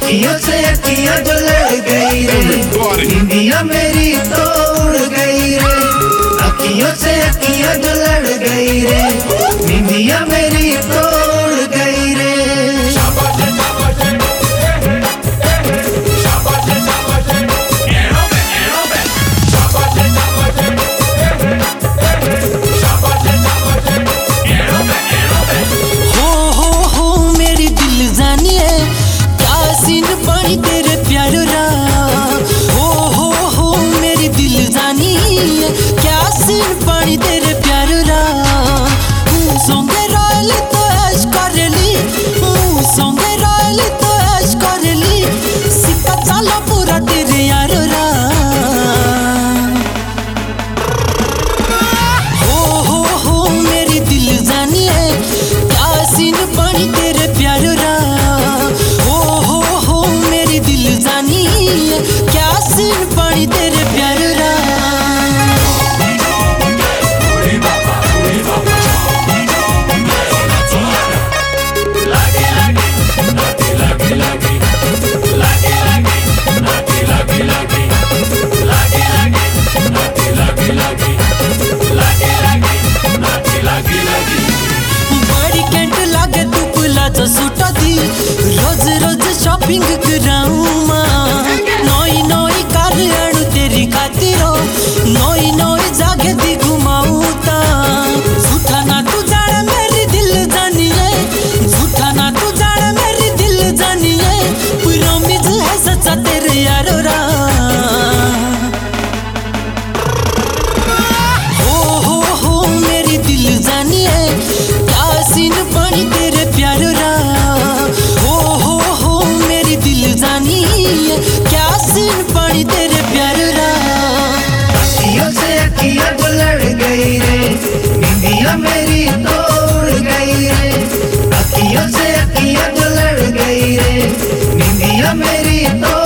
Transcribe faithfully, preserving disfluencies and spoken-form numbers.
अखियों से अखियां जो लड़ गई रे, नींदियां मेरी तो उड़ गई रे। अखियों से अखियां जो लड़ गई रे, नींदियां मेरी तो उड़ गई रे। पानी तेरे प्यार रा हो हो हो मेरी दिल जानी क्या सीन पानी तेरे प्यार रा सोंगे रायल तो ऐश कर ली सोंगे रायल तो ऐश कर ली सिक्का चाला पूरा तेरे यार रा हो हो हो मेरी दिल जानी है क्या सीन पानी तेरे प्यार रा क्या सीन पानी तेरे प्यार रा। बड़ी कैंट लागे तू पुला जो सूटा दी रोज रोज शॉपिंग कराऊं नोई नोई कार आणु तेरी खातिरो नोई नोई जागे दी घुमाऊं ता झूठा ना तू जाने मेरी दिल जानी है झूठा ना तू जाने मेरी दिल जानी है प्रॉमिस है सच्चा तेरे यारो रा हो हो हो मेरी दिल जानी है क्या सीन पानी तेरे प्यार रा हो हो हो मेरी दिल जानी है क्या सीन पानी तेरे प्यार रा। अखियों से अखियां जो लड़ गई रे, नींदियां मेरी तो उड़ गई रे। अखियों से अखियां जो लड़ गई रे, नींदियां मेरी तो